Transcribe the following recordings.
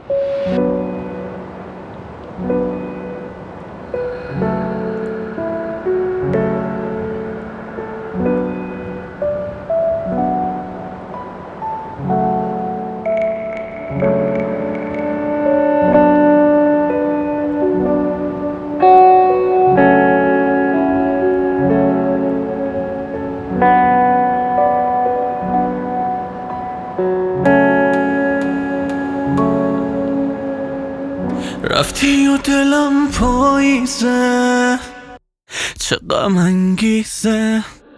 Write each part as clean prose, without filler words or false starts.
رفتی و دلم پاییزه، چه غم انگیزه.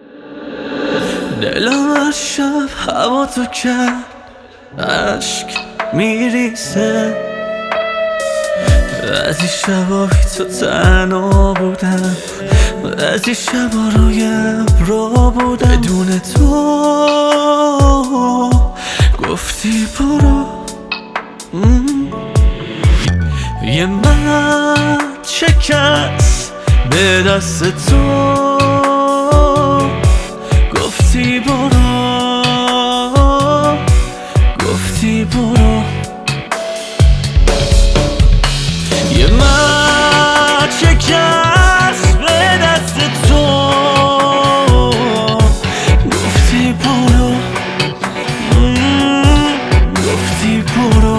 دلم هر شب هوا تو کرد، عشق میریزه. بعضی شبا بی تو تنها بودم، بعضی شبا روی ابرا بودم. بدون تو گفتی برو، یه من شکست به دست تو، گفتی برو، گفتی برو. یه من شکست به دست تو، گفتی برو، گفتی برو.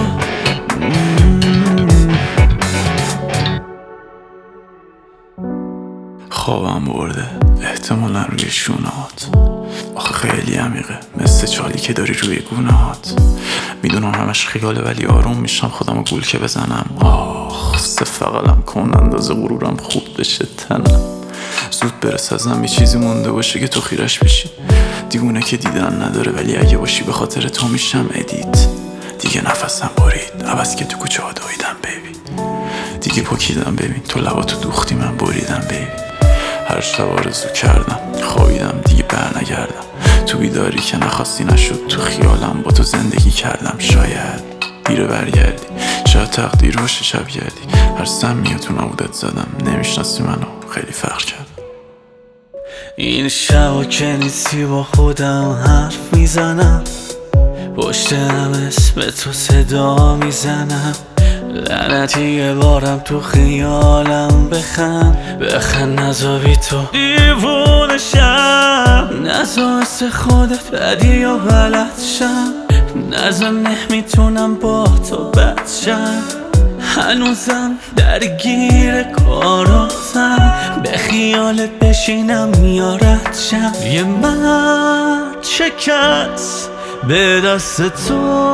خوابم برده احتمالا روی شونات، آخه خیلی عمیقه مثل چالی که داری روی گونهات. میدونم همش خیاله ولی آروم میشم خودمو گول که بزنم. آخ فقلم کن اندازه غرورم خوب بشه تنم. زود برس ازم یه چیزی مونده باشه که تو خیرش بشی. دیوونه که دیدن نداره ولی اگه باشی به خاطر تو میشم ادیت. دیگه نفسم برید عوض که تو کوچه ها دویدم بیبی. دیگه پکیدم ببین تو لباتو دوختی من بریدم بیبی. هر شب آرزو کردم خوابیدم دیگه بر نگردم. تو بیداری که نخواستی نشد، تو خیالم با تو زندگی کردم. شاید دیره برگردی، شاید تقدیر باشه شب گردی. هر سمی تو نبودت زدم، نمیشناسی منو خیلی فخر کردم. این شبا که نیستی با خودم حرف میزنم، پشت هم اسم تو صدا میزنم. لعنتی یه بارم تو خیالم بخند نزا بی تو دیوونه شم. نزا مثل خودت بدی یا بلد شم، نزا نمیتونم با تو بد شم. هنوزم درگیر کاراتم، به خیالت بشینم یارت شم. یه من شکست به دست تو،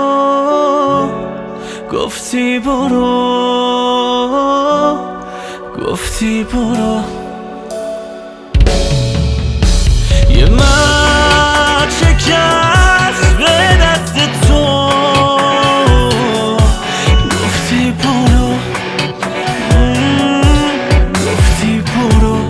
گفتی برو، گفتی برو. یه من شکست به دست تو، گفتی برو، گفتی برو.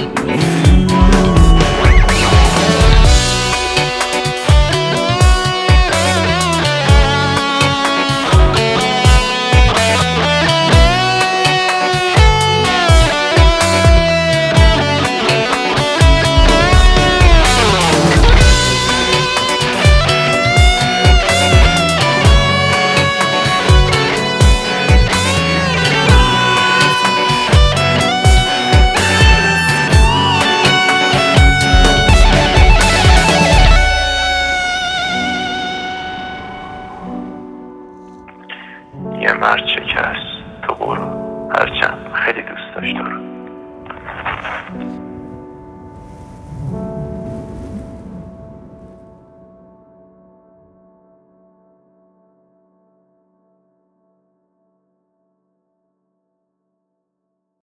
یه مرد شکست تو برو، هرچند خیلی دوست داشت تو رو.